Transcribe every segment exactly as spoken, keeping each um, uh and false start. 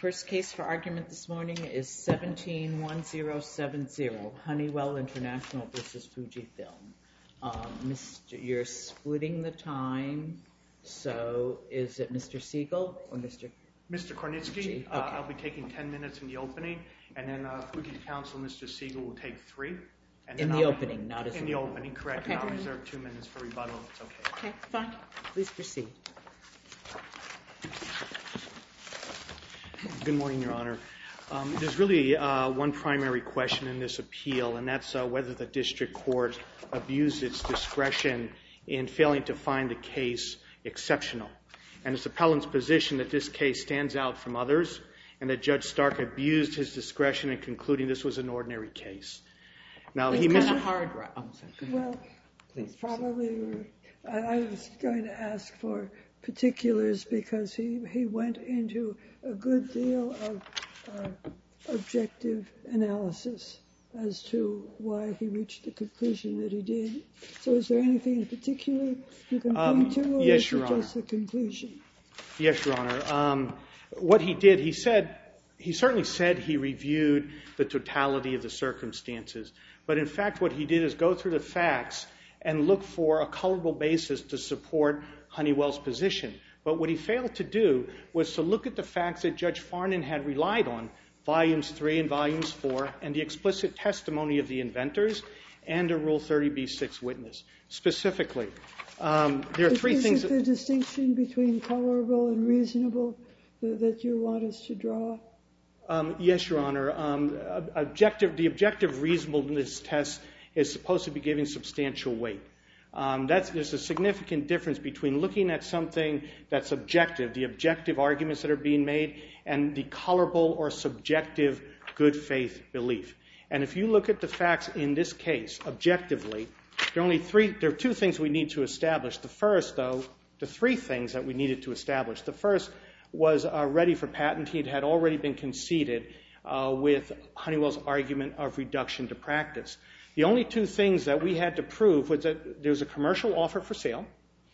First case for argument this morning is seventeen one zero seven zero, Honeywell International versus Fujifilm. Um, Mister You're splitting the time, so is it Mister Siegel or Mister Mister Kornitsky? Uh, okay. I'll be taking ten minutes in the opening, and then uh, Fuji's counsel, Mister Siegel, will take three. And in then the I'll, opening, not as in a the opening, correct. Okay. And I'll reserve two minutes for rebuttal if it's okay. Okay, fine. Please proceed. Good morning, Your Honor. Um, there's really uh, one primary question in this appeal, and that's uh, whether the district court abused its discretion in failing to find the case exceptional. And it's appellant's position that this case stands out from others, and that Judge Stark abused his discretion in concluding this was an ordinary case. Now it's he kind mis- of hard. Oh, sorry. Well, Please probably. I, I was going to ask for particulars because he, he went into a good deal of uh, objective analysis as to why he reached the conclusion that he did. So is there anything in particular you can Um, point to, or yes, is Your it Honor. just the conclusion? Yes, Your Honor. Um, what he did, he said, he certainly said he reviewed the totality of the circumstances. But in fact, what he did is go through the facts and look for a colorable basis to support Honeywell's position. But what he failed to do was to look at the facts that Judge Farnan had relied on, volumes three and volumes four, and the explicit testimony of the inventors and a Rule thirty B six witness. Specifically, um, there are Is, three is things. Is it the distinction between colorable and reasonable that, that you want us to draw? Um, yes, Your Honor. Um, objective, the objective reasonableness test is supposed to be giving substantial weight. Um, that's, there's a significant difference between looking at something that's objective, the objective arguments that are being made, and the colorable or subjective good faith belief. And if you look at the facts in this case objectively, there are only three. There are two things we need to establish. The first, though, the three things that we needed to establish. The first was uh, ready for patent. It had already been conceded uh, with Honeywell's argument of reduction to practice. The only two things that we had to prove was that there was a commercial offer for sale,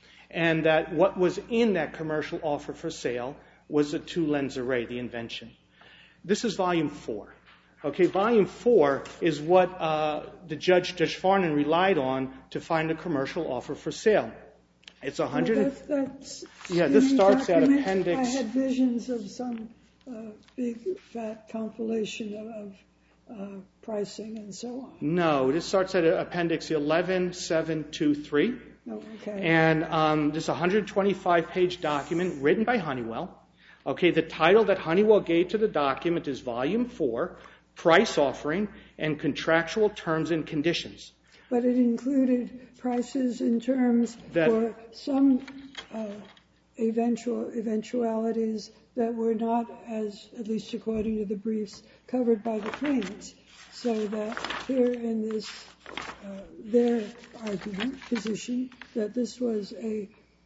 and that what was in that commercial offer for sale was a two-lens array, the invention. This is volume four. Okay, volume four is what uh, the judge, Judge Farnan, relied on to find a commercial offer for sale. It's a hundred. Well, that's, that's yeah, this starts at document. appendix. I had visions of some uh, big fat compilation of uh, pricing and so on. No, this starts at appendix eleven seven two three. Oh, okay. And um, this is a one hundred twenty-five page document written by Honeywell. Okay, the title that Honeywell gave to the document is Volume four, Price Offering and Contractual Terms and Conditions. But it included prices and terms That- for some uh, eventual eventualities that were not, as at least according to the briefs, covered by the claims. So that here in this, uh, their argument, position, that this was a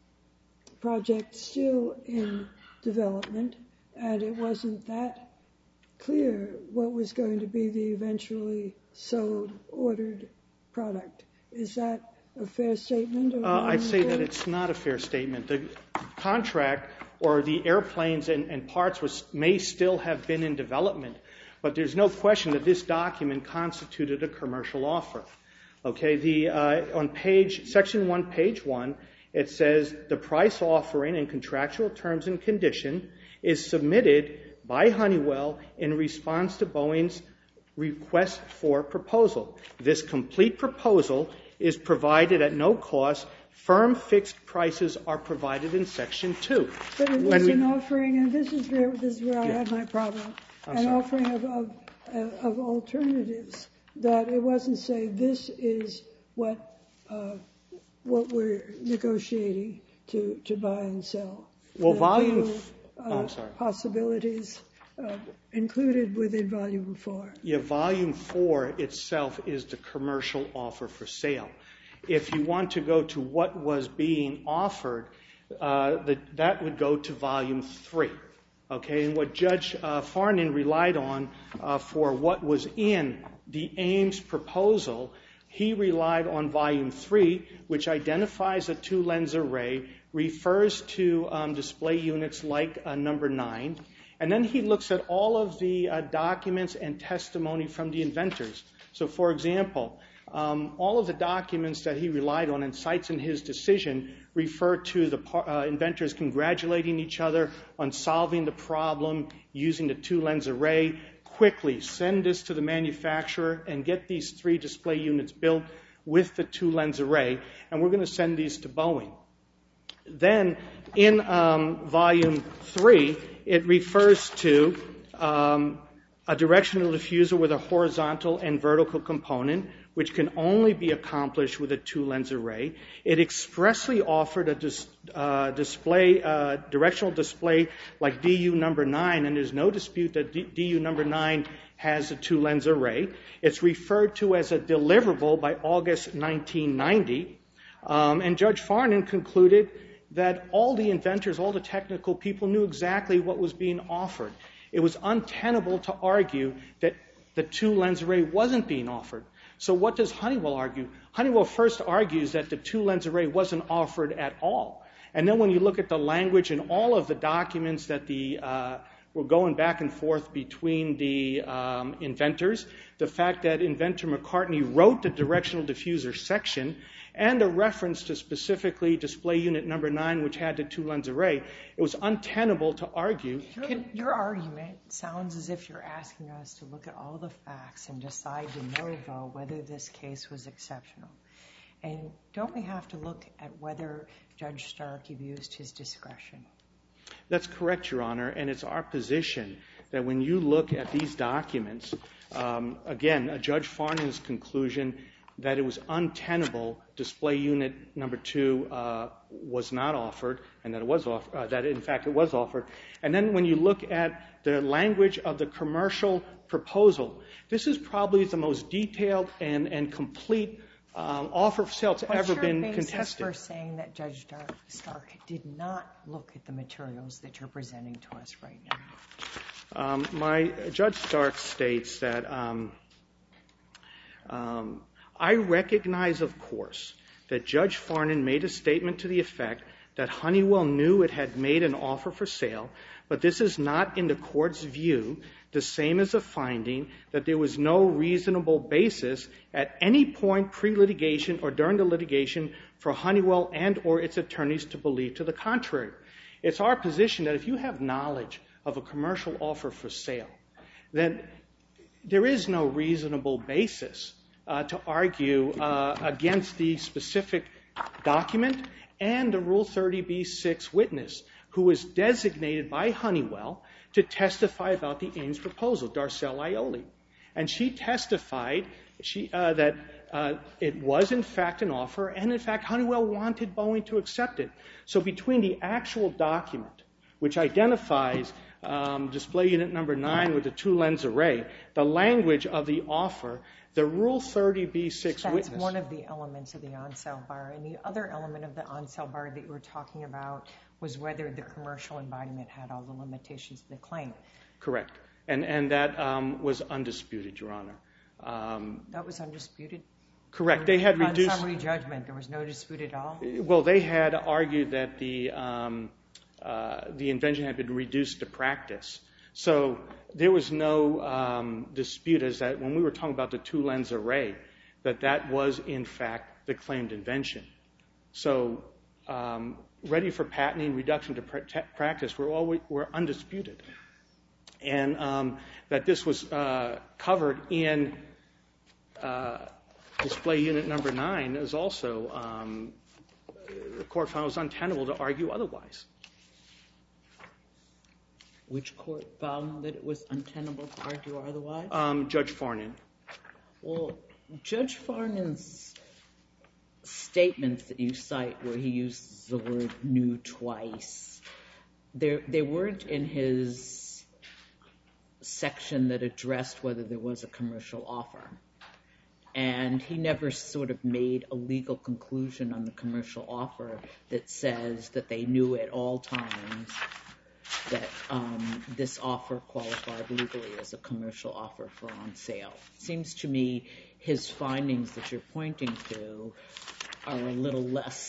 project still in development, and it wasn't that clear what was going to be the eventually sold, ordered product. Is that a fair statement? Or Uh, I'd say that it's not a fair statement. The contract or the airplanes and, and parts was, may still have been in development, but there's no question that this document constituted a commercial offer. Okay, the uh, on page section one, page one, it says the price offering and contractual terms and condition is submitted by Honeywell in response to Boeing's request for proposal. This complete proposal is provided at no cost. Firm fixed prices are provided in section two. But it When was we- an offering, and this is where, this is where I Yeah. have my problem, I'm an sorry. offering of, of, of alternatives, that it wasn't say this is what uh, what we're negotiating to, to buy and sell. Well, That volume there f- were, oh, uh, I'm sorry. possibilities uh, included within volume four. Yeah, volume four itself is the commercial offer for sale. If you want to go to what was being offered, uh, the, that would go to volume three. Okay, and what Judge uh, Farnan relied on uh, for what was in the Ames proposal, he relied on volume three, which identifies a two-lens array, refers to um, display units like uh, number nine, And then he looks at all of the uh, documents and testimony from the inventors. So, for example, um, all of the documents that he relied on and cites in his decision refer to the uh, inventors congratulating each other on solving the problem using the two-lens array. Quickly send this to the manufacturer and get these three display units built with the two-lens array, and we're going to send these to Boeing. Then, in um, volume three, it refers to um, a directional diffuser with a horizontal and vertical component, which can only be accomplished with a two-lens array. It expressly offered a dis, uh, display, uh, directional display like D U number nine, and there's no dispute that D, DU number nine has a two-lens array. It's referred to as a deliverable by August nineteen ninety, um, and Judge Farnan concluded that all the inventors, all the technical people knew exactly what was being offered. It was untenable to argue that the two-lens array wasn't being offered. So what does Honeywell argue? Honeywell first argues that the two-lens array wasn't offered at all. And then when you look at the language in all of the documents that the uh, were going back and forth between the um, inventors, the fact that inventor McCartney wrote the directional diffuser section and a reference to specifically display unit number nine, which had the two-lens array, it was untenable to argue. Your, your argument sounds as if you're asking us to look at all the facts and decide de novo whether this case was exceptional. And don't we have to look at whether Judge Stark abused his discretion? That's correct, Your Honor, and it's our position that when you look at these documents, um, again, a Judge Farnan's conclusion that it was untenable, display unit number two uh, was not offered, and that it was off- uh, that in fact it was offered. And then when you look at the language of the commercial proposal, this is probably the most detailed and, and complete um, offer for sale that's ever been contested. What's your basis for saying that Judge Stark, Stark did not look at the materials that you're presenting to us right now? Um, my Judge Stark states that um, um, I recognize, of course, that Judge Farnan made a statement to the effect that Honeywell knew it had made an offer for sale, but this is not, in the court's view, the same as a finding that there was no reasonable basis at any point pre-litigation or during the litigation for Honeywell and or its attorneys to believe to the contrary. It's our position that if you have knowledge of a commercial offer for sale, then there is no reasonable basis Uh, to argue uh, against the specific document and the Rule thirty B six witness who was designated by Honeywell to testify about the Ames proposal, Darcel Aioli. And she testified she, uh, that uh, it was, in fact, an offer, and, in fact, Honeywell wanted Boeing to accept it. So between the actual document, which identifies um, display unit number nine with the two-lens array, the language of the offer, the Rule thirty B six That's witness. That's one of the elements of the on-sale bar. And the other element of the on-sale bar that you were talking about was whether the commercial embodiment had all the limitations of the claim. Correct. And, and that um, was undisputed, Your Honor. Um, that was undisputed? Correct. They had reduced... On summary judgment, there was no dispute at all? Well, they had argued that the, um, uh, the invention had been reduced to practice. So there was no um, dispute as that when we were talking about the two-lens array, that that was, in fact, the claimed invention. So um, ready for patenting, reduction to pra- practice were, all, were undisputed. And um, that this was uh, covered in uh, display unit number nine is also, um, the court found it was untenable to argue otherwise. Which court found that it was untenable to argue otherwise? Um, Judge Farnan. Well, Judge Farnan's statements that you cite where he uses the word "knew" twice, they weren't in his section that addressed whether there was a commercial offer. And he never sort of made a legal conclusion on the commercial offer that says that they knew at all times that um, this offer qualified legally as a commercial offer for on sale. Seems to me his findings that you're pointing to are a little less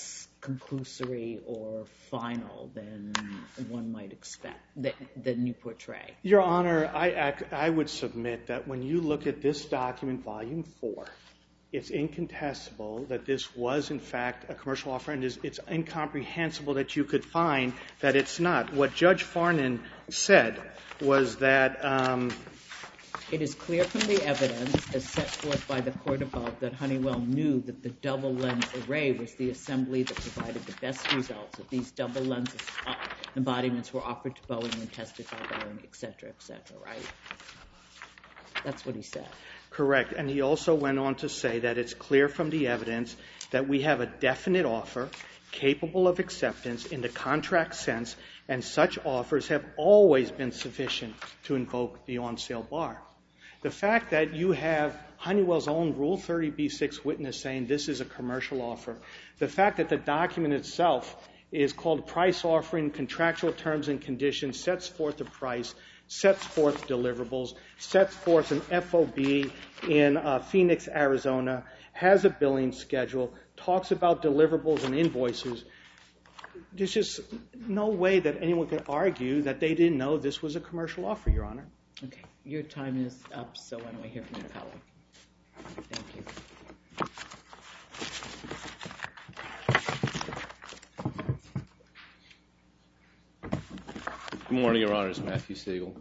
conclusory or final than one might expect, that, than you portray. Your Honor, I, act, I would submit that when you look at this document, Volume four, it's incontestable that this was, in fact, a commercial offer, and it's, it's incomprehensible that you could find that it's not. What Judge Farnan said was that um, it is clear from the evidence, as set forth by the court above, that Honeywell knew that the double lens array was the assembly that provided the best results, that these double lens embodiments were offered to Boeing and tested by Boeing, et cetera, et cetera, right? That's what he said. Correct. And he also went on to say that it's clear from the evidence that we have a definite offer capable of acceptance in the contract sense, and such offers have always been sufficient to invoke the on-sale bar. The fact that you have Honeywell's own Rule thirty B six witness saying this is a commercial offer, the fact that the document itself is called Price Offering, Contractual Terms and Conditions, sets forth a price, sets forth deliverables, sets forth an F O B in uh, Phoenix, Arizona, has a billing schedule, talks about deliverables and invoices. There's just no way that anyone could argue that they didn't know this was a commercial offer, Your Honor. Okay. Your time is up, so why don't we hear from your colleague? Thank you. Good morning, Your Honors. Matthew Siegel.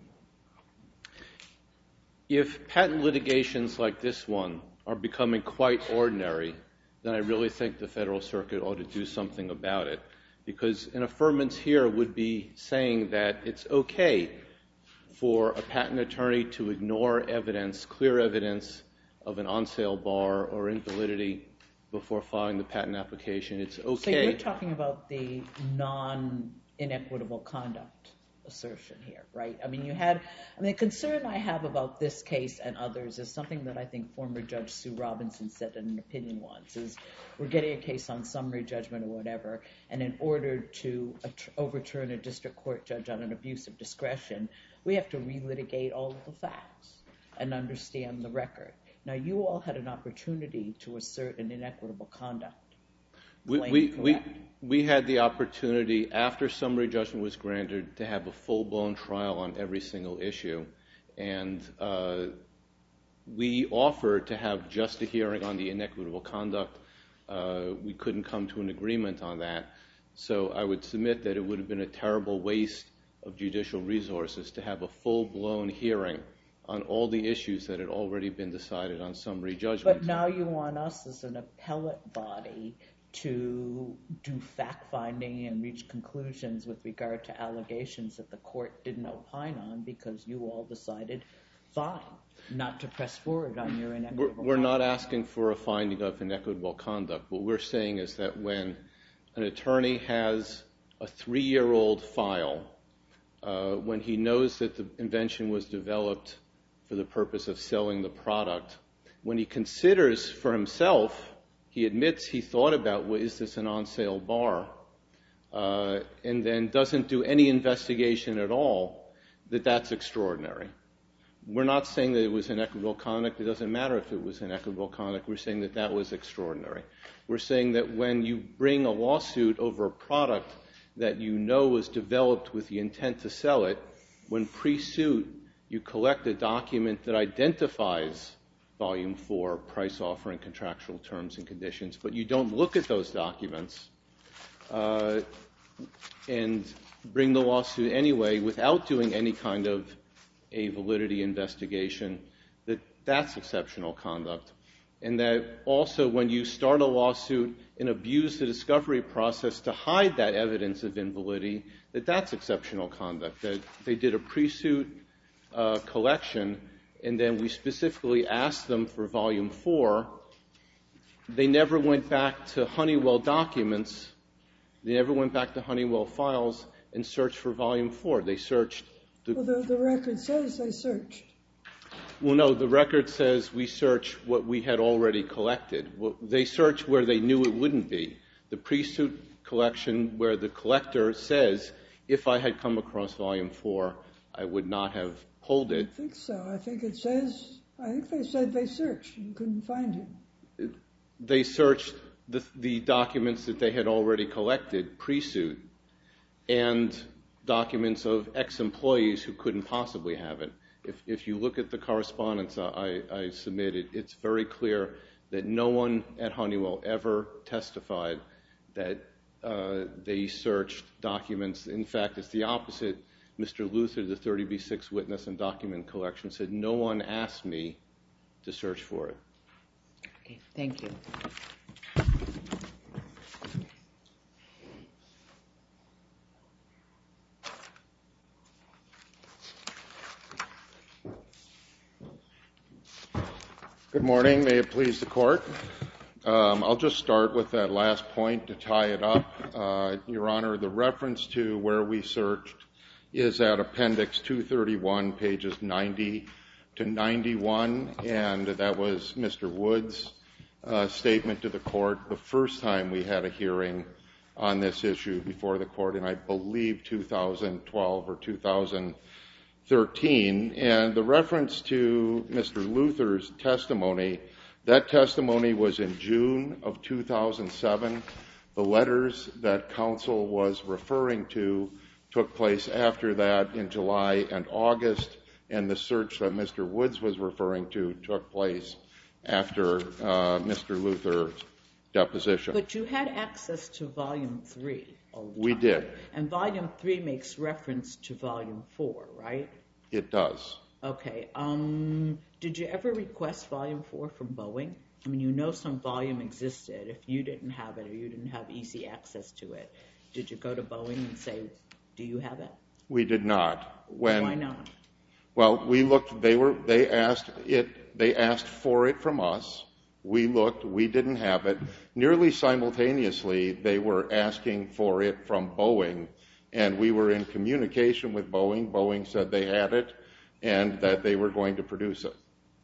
If patent litigations like this one are becoming quite ordinary, then I really think the Federal Circuit ought to do something about it, because an affirmance here would be saying that it's okay for a patent attorney to ignore evidence, clear evidence of an on-sale bar or invalidity before filing the patent application. It's okay. So you're talking about the non-inequitable conduct assertion here, right? I mean, you had, I mean, the concern I have about this case and others is something that I think former Judge Sue Robinson said in an opinion once, is we're getting a case on summary judgment or whatever, and in order to overturn a district court judge on an abuse of discretion, we have to relitigate all of the facts and understand the record. Now, you all had an opportunity to assert an inequitable conduct. We, we, we, we had the opportunity, after summary judgment was granted, to have a full-blown trial on every single issue. And uh, we offered to have just a hearing on the inequitable conduct. Uh, we couldn't come to an agreement on that. So I would submit that it would have been a terrible waste of judicial resources to have a full-blown hearing on all the issues that had already been decided on summary judgment. But now you want us as an appellate body to do fact-finding and reach conclusions with regard to allegations that the court didn't opine on because you all decided, fine, not to press forward on your inequitable We're, we're conduct. not asking for a finding of inequitable conduct. What we're saying is that when an attorney has a three-year-old file, uh, when he knows that the invention was developed for the purpose of selling the product, when he considers for himself, he admits he thought about, well, is this an on-sale bar, uh, and then doesn't do any investigation at all, that that's extraordinary. We're not saying that it was inequitable conduct. It doesn't matter if it was inequitable conduct. We're saying that that was extraordinary. We're saying that when you bring a lawsuit over a product that you know was developed with the intent to sell it, when pre-suit you collect a document that identifies Volume four, price offering, contractual terms and conditions, but you don't look at those documents uh, and bring the lawsuit anyway without doing any kind of a validity investigation, that that's exceptional conduct. And that also when you start a lawsuit and abuse the discovery process to hide that evidence of invalidity, that that's exceptional conduct, that they did a pre-suit uh, collection and then we specifically asked them for Volume four. They never went back to Honeywell documents. They never went back to Honeywell files and searched for Volume four. They searched. The, well, the, the record says they searched. Well, no, the record says we search what we had already collected. Well, they searched where they knew it wouldn't be. The pre-suit collection where the collector says, if I had come across Volume four, I would not have pulled it. I think so. I think it says, I think they said they searched and couldn't find him. They searched the, the documents that they had already collected pre-suit and documents of ex-employees who couldn't possibly have it. If, if you look at the correspondence I, I submitted, it's very clear that no one at Honeywell ever testified that uh, they searched documents. In fact, it's the opposite. Mister Luther, the thirty B six witness and document collection, said no one asked me to search for it. Okay, thank you. Good morning. May it please the Court. Um, I'll just start with that last point to tie it up. Uh, Your Honor, the reference to where we searched is at Appendix two thirty-one, pages ninety to ninety-one, and that was Mister Wood's uh, statement to the Court the first time we had a hearing on this issue before the Court in, I believe, two thousand twelve or two thousand thirteen. And the reference to Mister Luther's testimony, that testimony was in June of two thousand seven. The letters that counsel was referring to took place after that in July and August, and the search that Mister Woods was referring to took place after uh, Mister Luther's deposition. But you had access to Volume three. We did. And Volume three makes reference to Volume four, right? It does. Okay. Um, did you ever request Volume four from Boeing? I mean, you know some volume existed. If you didn't have it or you didn't have easy access to it, did you go to Boeing and say, do you have it? We did not. When, Why not? Well, we looked, they were, they asked it, they asked for it from us. We looked, we didn't have it. Nearly simultaneously, they were asking for it from Boeing, and we were in communication with Boeing. Boeing said they had it and that they were going to produce it.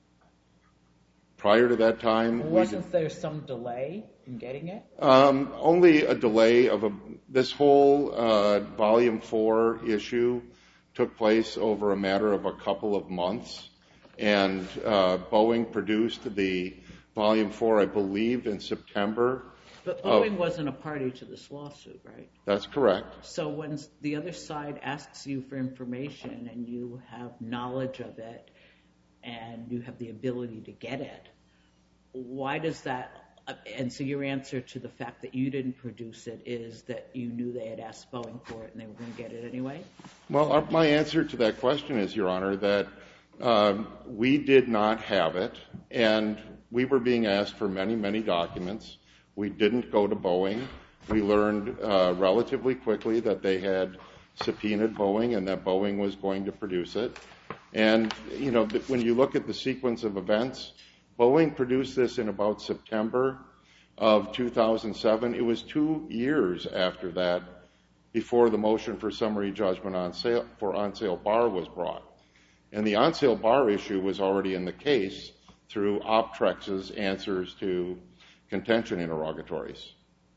Prior to that time... Wasn't there some delay in getting it? Um, only a delay of a... This whole uh, Volume four issue took place over a matter of a couple of months, and uh, Boeing produced the Volume four, I believe, in September. But Boeing wasn't a party to this lawsuit, right? That's correct. So when the other side asks you for information and you have knowledge of it and you have the ability to get it, why does that... And so your answer to the fact that you didn't produce it is that you knew they had asked Boeing for it and they were going to get it anyway? Well, our, my answer to that question is, Your Honor, that um, we did not have it, and we were being asked for many, many documents. We didn't go to Boeing. We learned uh, relatively quickly that they had subpoenaed Boeing and that Boeing was going to produce it. And, you know, when you look at the sequence of events, Boeing produced this in about September of two thousand seven. It was two years after that before the motion for summary judgment on sale, for on-sale bar was brought. And the on-sale bar issue was already in the case through Optrex's answers to contention interrogatories.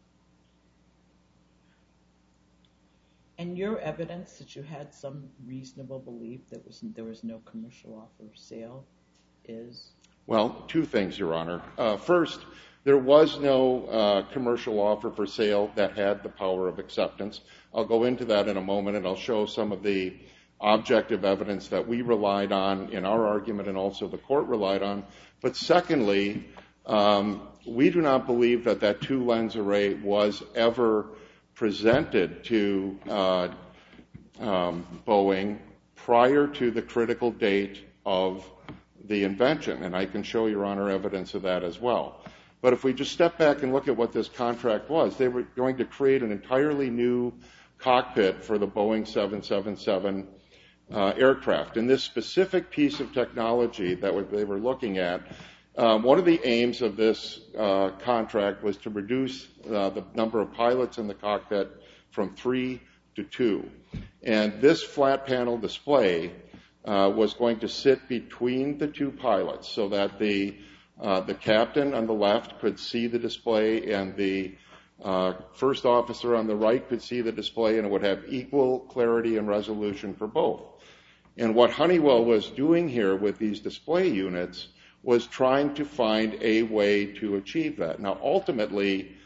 And your evidence that you had some reasonable belief that was, there was no commercial offer of sale is? Well, two things, Your Honor. Uh, first, there was no uh, commercial offer for sale that had the power of acceptance. I'll go into that in a moment, and I'll show some of the objective evidence that we relied on in our argument and also the court relied on. But secondly, um, we do not believe that that two-lens array was ever presented to uh, um, Boeing prior to the critical date of the invention, and I can show Your Honor evidence of that as well. But if we just step back and look at what this contract was, they were going to create an entirely new cockpit for the Boeing seven seventy-seven uh, aircraft. And this specific piece of technology that they were looking at, um, one of the aims of this uh, contract was to reduce uh, the number of pilots in the cockpit from three to two. And this flat panel display Uh, was going to sit between the two pilots so that the uh, the captain on the left could see the display and the uh, first officer on the right could see the display, and it would have equal clarity and resolution for both. And what Honeywell was doing here with these display units was trying to find a way to achieve that. Now, ultimately,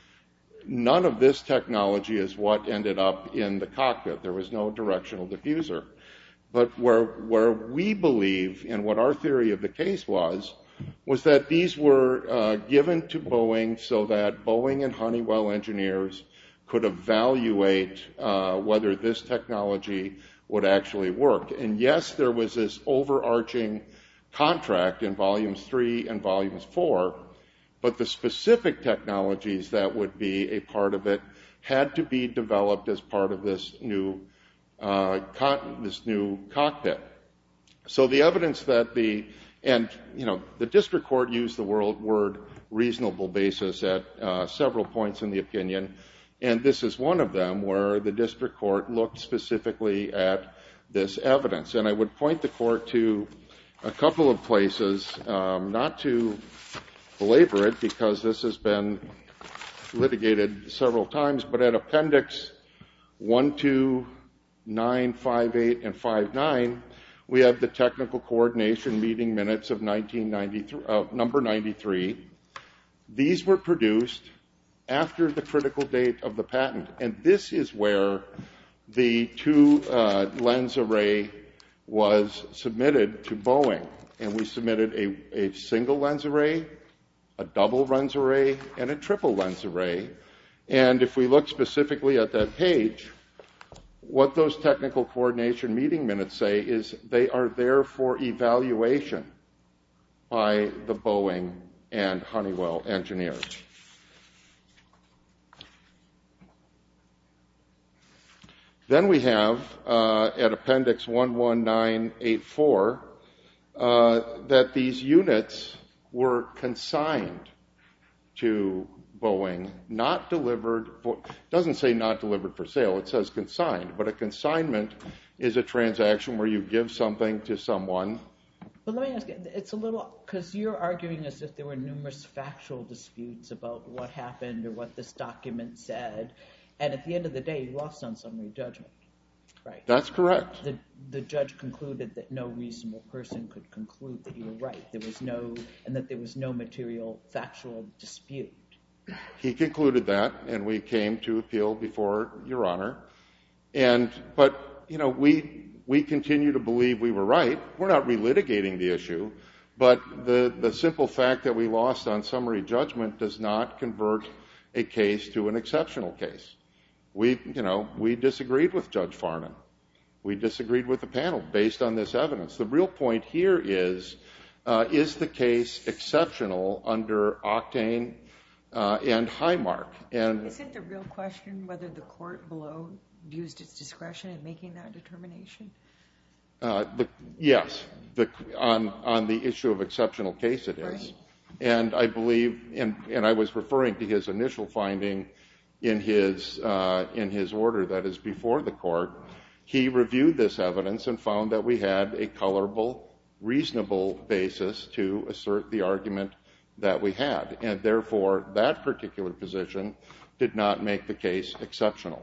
none of this technology is what ended up in the cockpit. There was no directional diffuser. But where, where we believe, and what our theory of the case was, was that these were uh, given to Boeing so that Boeing and Honeywell engineers could evaluate uh, whether this technology would actually work. And yes, there was this overarching contract in volumes three and volumes four, but the specific technologies that would be a part of it had to be developed as part of this new uh, con- this new cockpit. So the evidence that the and you know the district court used the word, word reasonable basis at uh, several points in the opinion, and this is one of them where the district court looked specifically at this evidence. And I would point the court to a couple of places, um, not to belabor it because this has been litigated several times, but at Appendix one, two, nine, five, eight, and five, nine, we have the technical coordination meeting minutes of nineteen ninety-three, uh, number ninety-three. These were produced after the critical date of the patent, and this is where the two uh, lens array was submitted to Boeing, and we submitted a, a single lens array, a double lens array, and a triple lens array. And if we look specifically at that page, what those technical coordination meeting minutes say is they are there for evaluation by the Boeing and Honeywell engineers. Then we have uh, at Appendix one one nine eight four uh, that these units were consigned to Boeing, not delivered for, it doesn't say not delivered for sale, it says consigned, but a consignment is a transaction where you give something to someone. But let me ask you, it's a little, because you're arguing as if there were numerous factual disputes about what happened or what this document said, and at the end of the day, you lost on summary judgment, right? That's correct. The, the judge concluded that no reasonable person could conclude that you were right. There was no, and that there was no material factual dispute. He concluded that, and we came to appeal before Your Honor. And, but, you know, we we continue to believe we were right. We're not relitigating the issue, but the, the simple fact that we lost on summary judgment does not convert a case to an exceptional case. We, you know, we disagreed with Judge Farnan. We disagreed with the panel based on this evidence. The real point here is, uh, is the case exceptional under Octane uh, and Highmark? And isn't the real question whether the court below used its discretion in making that determination? Uh, the, yes, the, on on the issue of exceptional case it is. Right. And I believe, and, and I was referring to his initial finding in his uh, in his order that is before the court. He reviewed this evidence and found that we had a colorable, reasonable basis to assert the argument that we had, and therefore that particular position did not make the case exceptional.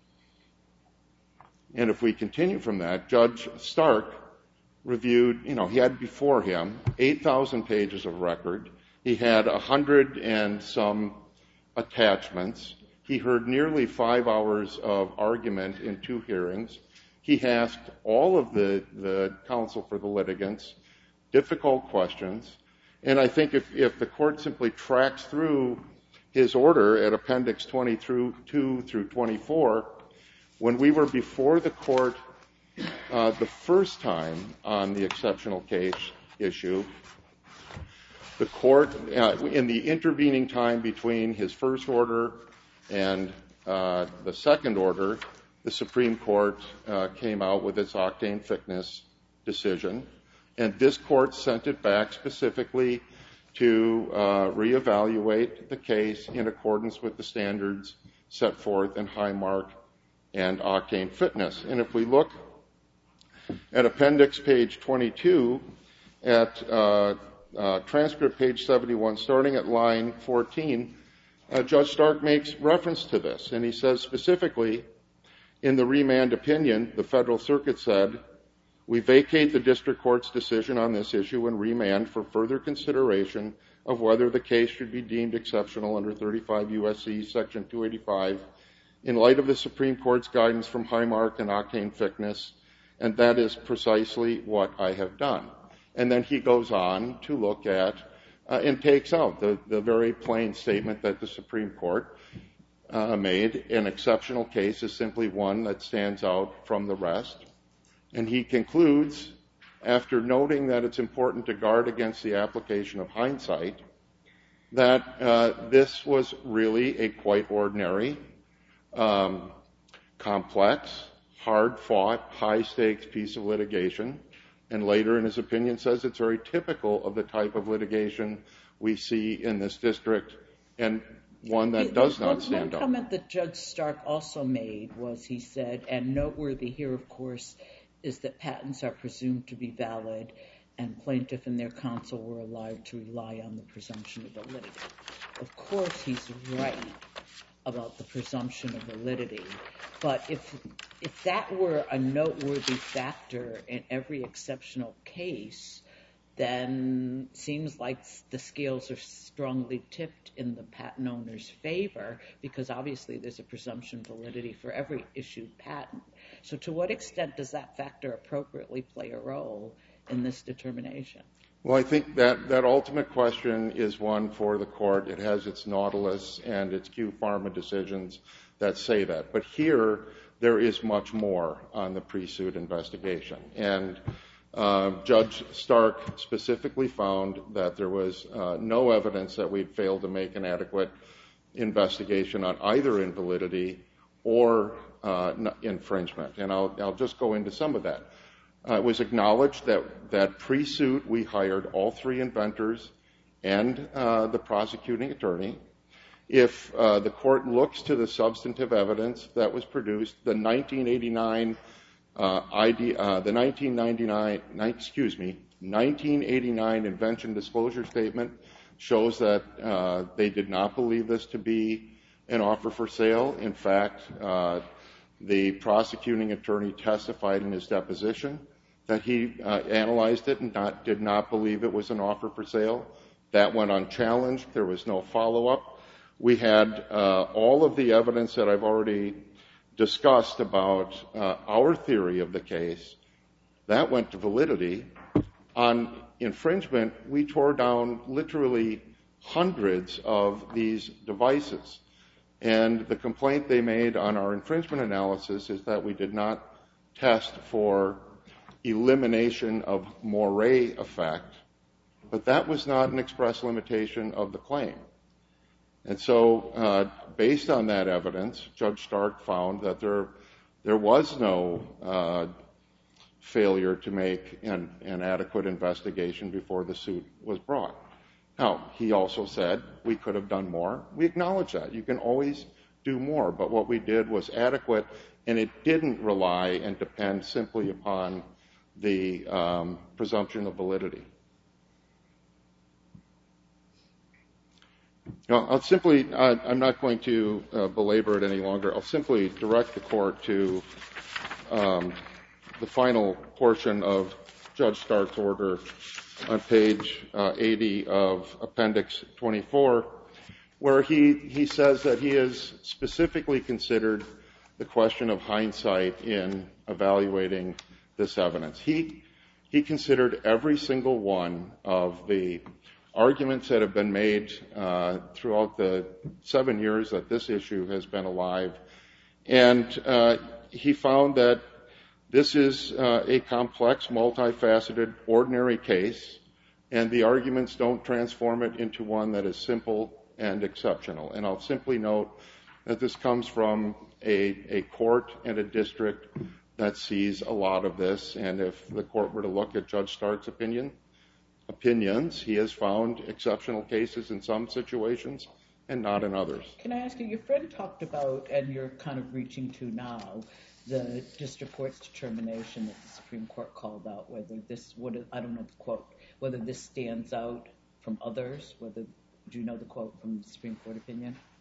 And if we continue from that, Judge Stark reviewed, you know, he had before him eight thousand pages of record. He had a hundred and some attachments. He heard nearly five hours of argument in two hearings. He asked all of the, the counsel for the litigants difficult questions. And I think if, if the court simply tracks through his order at Appendix twenty-two through twenty-four, when we were before the court uh, the first time on the exceptional case issue, the court, uh, in the intervening time between his first order and uh, the second order, the Supreme Court uh, came out with its octane thickness decision, and this court sent it back specifically to uh, reevaluate the case in accordance with the standards set forth in Highmark and octane fitness. And if we look at appendix page twenty-two, at uh, uh, transcript page seventy-one, starting at line fourteen, uh, Judge Stark makes reference to this, and he says specifically, in the remand opinion, the Federal Circuit said, we vacate the district court's decision on this issue and remand for further consideration of whether the case should be deemed exceptional under thirty-five U S C Section two eighty-five in light of the Supreme Court's guidance from Highmark and Octane Thickness, and that is precisely what I have done. And then he goes on to look at uh, and takes out the, the very plain statement that the Supreme Court uh, made. An exceptional case is simply one that stands out from the rest. And he concludes, after noting that it's important to guard against the application of hindsight, that uh, this was really a quite ordinary, um, complex, hard-fought, high-stakes piece of litigation, and later in his opinion says it's very typical of the type of litigation we see in this district, and one that does not stand out. One comment that Judge Stark also made was, he said, and noteworthy here, of course, is that patents are presumed to be valid, and plaintiff and their counsel were allowed to rely on the presumption of validity. Of course, he's right about the presumption of validity, but if if that were a noteworthy factor in every exceptional case, then it seems like the scales are strongly tipped in the patent owner's favor, because obviously there's a presumption of validity for every issued patent. So to what extent does that factor appropriately play a role in this determination? Well, I think that that ultimate question is one for the court. It has its Nautilus and its Q Pharma decisions that say that. But here, there is much more on the pre-suit investigation. And uh, Judge Stark specifically found that there was uh, no evidence that we'd failed to make an adequate investigation on either invalidity or uh, infringement. And I'll, I'll just go into some of that. Uh, it was acknowledged that, that pre-suit we hired all three inventors and uh, the prosecuting attorney. If uh, the court looks to the substantive evidence that was produced, the nineteen eighty-nine uh, I D, uh, the nineteen ninety-nine, excuse me, nineteen eighty-nine invention disclosure statement shows that uh, they did not believe this to be an offer for sale. In fact, uh, the prosecuting attorney testified in his deposition that he uh, analyzed it and not, did not believe it was an offer for sale. That went unchallenged. There was no follow-up. We had uh, all of the evidence that I've already discussed about uh, our theory of the case. That went to validity. On infringement, we tore down literally hundreds of these devices. And the complaint they made on our infringement analysis is that we did not test for elimination of moire effect, but that was not an express limitation of the claim. And so uh, based on that evidence, Judge Stark found that there, there was no uh, failure to make an, an adequate investigation before the suit was brought. Now, he also said we could have done more. We acknowledge that. You can always do more, but what we did was adequate, and it didn't rely and depend simply upon the um, presumption of validity. Now, I'll simply, uh, I'm not going to uh, belabor it any longer. I'll simply direct the court to um, the final portion of Judge Stark's order on page uh, eighty of Appendix twenty-four, where he, he says that he has specifically considered the question of hindsight in evaluating this evidence. He, he considered every single one of the arguments that have been made uh, throughout the seven years that this issue has been alive, and uh, he found that this is uh, a complex, multifaceted, ordinary case, and the arguments don't transform it into one that is simple and exceptional. And I'll simply note that this comes from a, a court and a district that sees a lot of this, and if the court were to look at Judge Stark's opinion, opinions, he has found exceptional cases in some situations and not in others. Can I ask you, your friend talked about, and you're kind of reaching to now, the district court's determination that the Supreme Court called out, whether this would, I don't know the quote, whether this stands out from others, whether, do you know the quote from the Supreme Court opinion?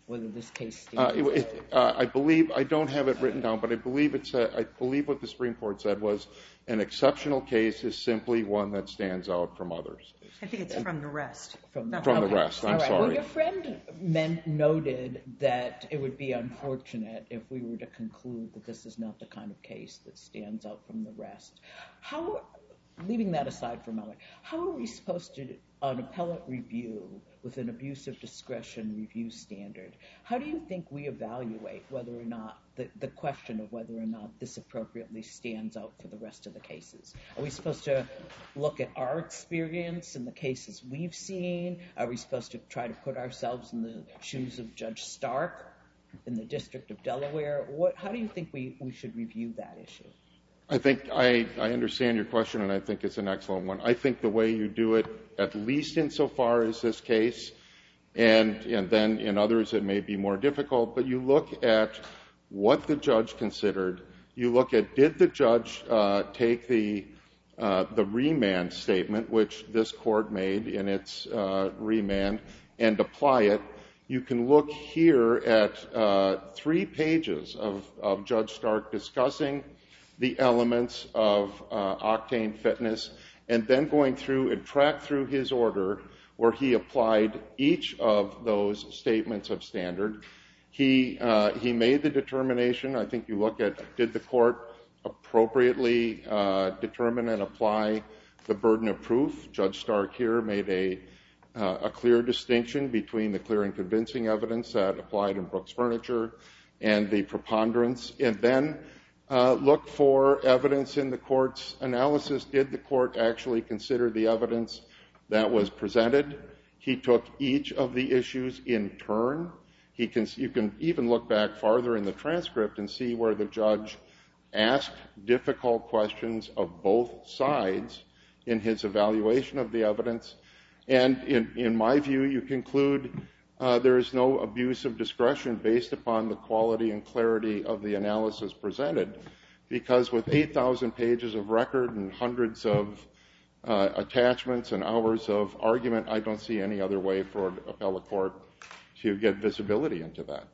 whether this case Uh, stands it, it, uh, I believe, I don't have it written down, but I believe it's, a, I believe what the Supreme Court said was an exceptional case is simply one that stands out from others. I think it's from the rest. From, From okay. the rest, I'm All right. sorry. Well, your friend meant, noted that it would be unfortunate if we were to conclude that this is not the kind of case that stands out from the rest. How, leaving that aside for a moment, how are we supposed to, on appellate review with an abuse of discretion review standard, how do you think we evaluate whether or not, the, the question of whether or not this appropriately stands out for the rest of the cases? Are we supposed to look at our experience in the cases we've seen? Are we supposed to try to put ourselves in the shoes of Judge Stark in the District of Delaware? What, how do you think we, we should review that issue? I think I, I understand your question, and I think it's an excellent one. I think the way you do it, at least insofar as this case, and, and then in others it may be more difficult, but you look at what the judge considered. You look at, did the judge uh, take the, uh, the remand statement, which this court made in its uh, remand, and apply it? You can look here at uh, three pages of, of Judge Stark discussing the elements of uh, Octane Fitness, and then going through and track through his order where he applied each of those statements of standard. He, uh, he made the determination. I think you look at, did the court appropriately uh, determine and apply the burden of proof? Judge Stark here made a, uh, a clear distinction between the clear and convincing evidence that applied in Brooks Furniture and the preponderance, and then Uh, look for evidence in the court's analysis. Did the court actually consider the evidence that was presented? He took each of the issues in turn. He can, you can even look back farther in the transcript and see where the judge asked difficult questions of both sides in his evaluation of the evidence. And in, in my view, you conclude Uh, there is no abuse of discretion based upon the quality and clarity of the analysis presented, because with eight thousand pages of record and hundreds of uh, attachments and hours of argument, I don't see any other way for an appellate court to get visibility into that.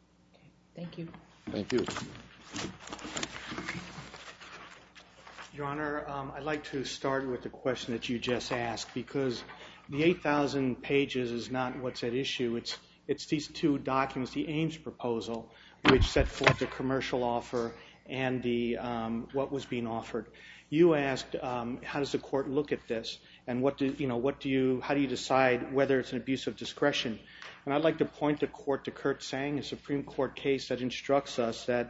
Thank you. Thank you. Your Honor, um, I'd like to start with the question that you just asked, because the eight thousand pages is not what's at issue. It's, it's these two documents, the Ames proposal, which set forth the commercial offer and the, um, what was being offered. You asked, um, how does the court look at this? And what do, you know, what do you, how do you decide whether it's an abuse of discretion? And I'd like to point the court to Kurt Sang, a Supreme Court case that instructs us that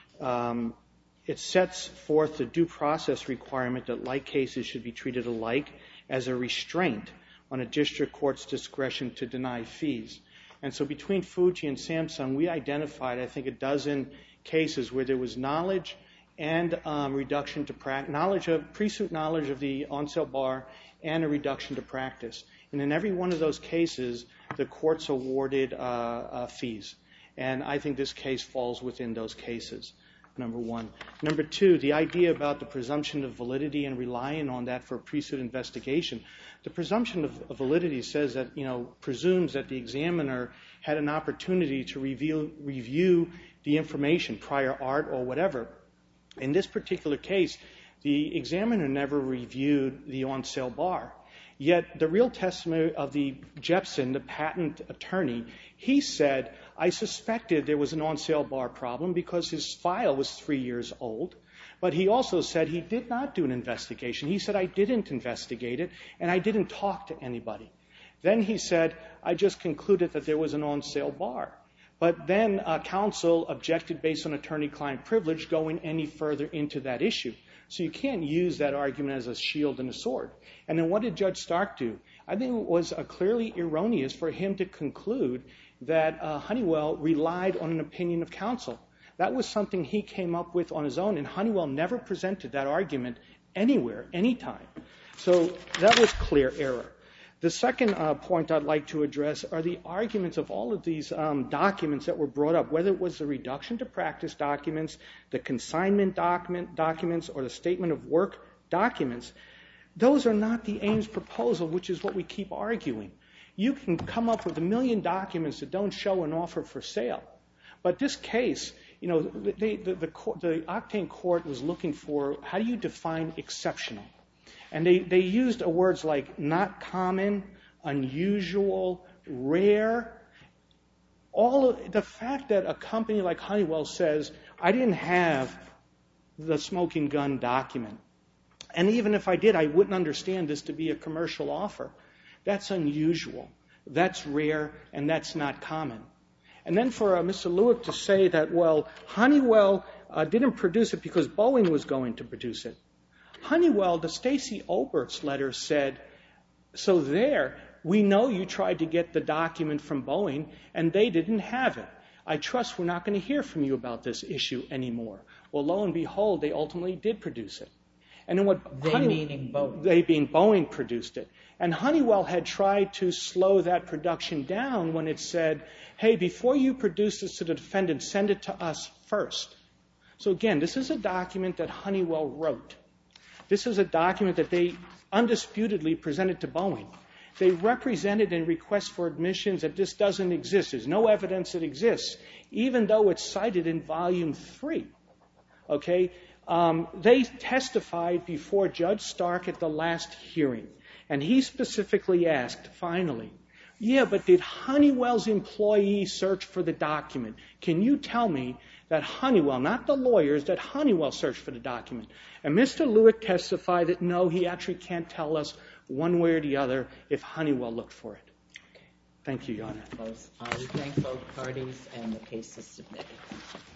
um, it sets forth the due process requirement that like cases should be treated alike as a restraint on a district court's discretion to deny fees. And so between Fuji and Samsung, we identified, I think, a dozen cases where there was knowledge and um, reduction to practice, knowledge of, pre-suit knowledge of the on-sale bar and a reduction to practice. And in every one of those cases, the courts awarded uh, uh, fees. And I think this case falls within those cases, number one. Number two, the idea about the presumption of validity and relying on that for a pre-suit investigation. The presumption of, of validity says that, you know, presumes that the examiner had an opportunity to review, review the information, prior art or whatever. In this particular case, the examiner never reviewed the on-sale bar. Yet the real testimony of the Jepson, the patent attorney, he said, I suspected there was an on-sale bar problem because his file was three years old. But he also said he did not do an investigation. He said, I didn't investigate it, and I didn't talk to anybody. Then he said, I just concluded that there was an on-sale bar. But then uh, counsel objected based on attorney-client privilege going any further into that issue. So you can't use that argument as a shield and a sword. And then what did Judge Stark do? I think it was uh, clearly erroneous for him to conclude that uh, Honeywell relied on an opinion of counsel. That was something he came up with on his own, and Honeywell never presented that argument anywhere, anytime. So that was clear error. The second uh, point I'd like to address are the arguments of all of these um, documents that were brought up, whether it was the reduction to practice documents, the consignment document documents, or the statement of work documents. Those are not the Ames proposal, which is what we keep arguing. You can come up with a million documents that don't show an offer for sale. But this case, you know, they, the, the, the Octane court was looking for, how do you define exceptional? And they, they used words like not common, unusual, rare. All of, the fact that a company like Honeywell says, I didn't have the smoking gun document, and even if I did, I wouldn't understand this to be a commercial offer. That's unusual, that's rare, and that's not common. And then for uh, Mister Lewick to say that, well, Honeywell uh, didn't produce it because Boeing was going to produce it. Honeywell, the Stacy Oberts letter said, so there, we know you tried to get the document from Boeing, and they didn't have it. I trust we're not going to hear from you about this issue anymore. Well, lo and behold, they ultimately did produce it. And then what they Honey- meaning Boeing. They being Boeing produced it. And Honeywell had tried to slow that production down when it said, hey, before you produce this to the defendant, send it to us first. So again, this is a document that Honeywell wrote. This is a document that they undisputedly presented to Boeing. They represented in requests for admissions that this doesn't exist. There's no evidence it exists, even though it's cited in volume three. Okay? Um, they testified before Judge Stark at the last hearing, and he specifically asked, finally, yeah, but did Honeywell's employee search for the document? Can you tell me that Honeywell, not the lawyers, that Honeywell searched for the document? And Mister Lewick testified that no, he actually can't tell us one way or the other if Honeywell looked for it. Thank you, Your Honor. Uh, we thank both parties, and the case is submitted.